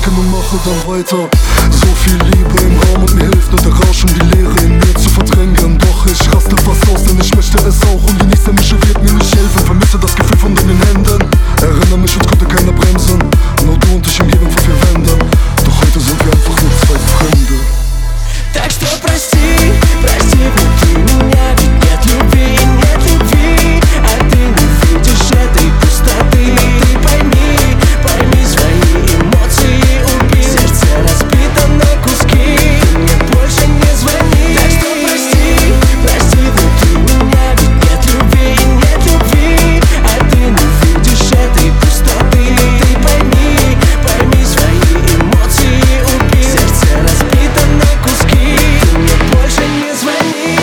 denken und mache dann weiter. So viel Liebe im Raum und mir hilft nur der Rausch, um die Leere in mir zu verdrängen. Doch ich raste fast aus, denn ich möchte es auch und die nächste Mische wird mir nicht helfen. Vermisse das Gefühl von deinen Händen, erinnere mich, uns konnte keiner bremsen. Nur du und ich umgeben von 4 Wänden, doch heute sind wir einfach nur 2 Fremde. Так что прости, прости, внутри меня ведь нет любви, нет любви. А ты не видишь этой пустоты. Ты пойми, пойми свои эмоции, убей. Сердце разбито на куски, ты мне больше не звони. Так что прости, прости, внутри меня ведь нет любви, нет любви. А ты не видишь этой пустоты. Ты пойми, пойми свои эмоции, убей. Сердце разбито на куски, ты мне больше не звони.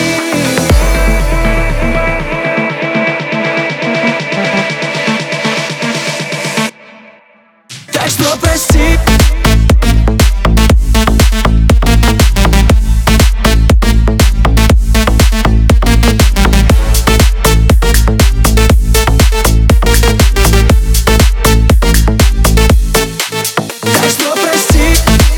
Так что прости. Так что прости.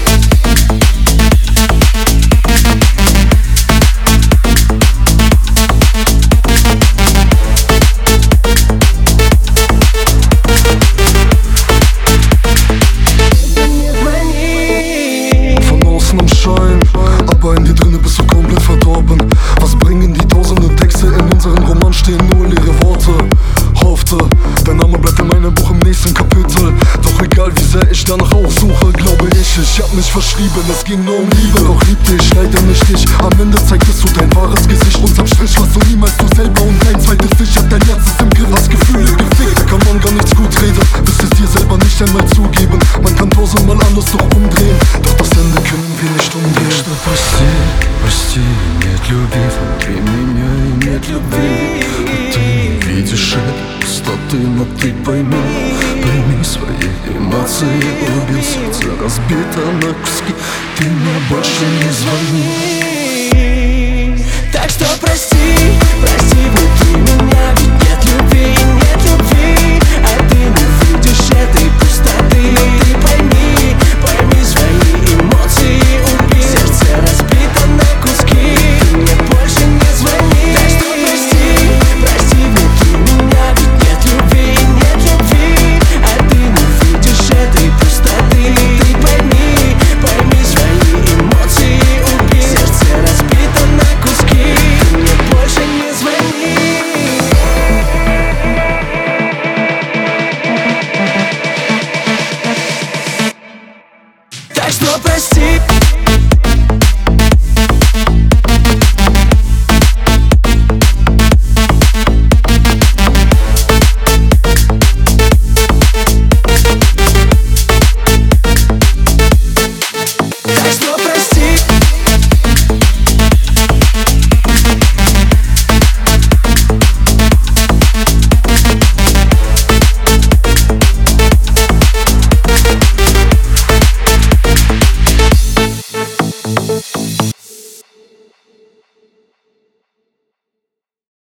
Aber in dir drinnen bist du komplett verdorben. Was bringen die tausende Texte? In unseren Roman stehen nur leere Worte. Hoffte, dein Name bleibt in meinem Buch im nächsten Kapitel. Doch egal wie sehr ich danach auch suche, glaube ich hab mich verschrieben, es ging nur um Liebe. Doch liebte ich leider nicht dich. Am Ende zeigtest du dein wahres Gesicht. Unterm Strich warst du niemals du selber und dein zweites Ich. Hab dein Herz ist im Griff, hast Gefühle gefickt. Da kann man gar nichts gut reden, bis es dir selber nicht einmal zugeben. Man kann tausendmal alles doch umdrehen, doch das Ende können wir nicht umgehen. Что прости, прости, нет любви внутри меня и нет любви. А ты не видишь этой пустоты, но ты пойми, пойми свои эмоции, убил. Сердце разбито на куски, ты мне больше не звони. Так что прости, прости, внутри меня ведь нет любви, нет любви. А ты не видишь этой пустоты. Ты пойми, пойми свои эмоции, убей. Сердце разбито на куски, ты мне больше не звони. Так что прости, прости, внутри меня ведь нет любви, нет любви. А ты не видишь этой пустоты. Ты пойми, пойми свои эмоции, убей. Сердце разбито на куски, ты мне больше не звони. Так что прости.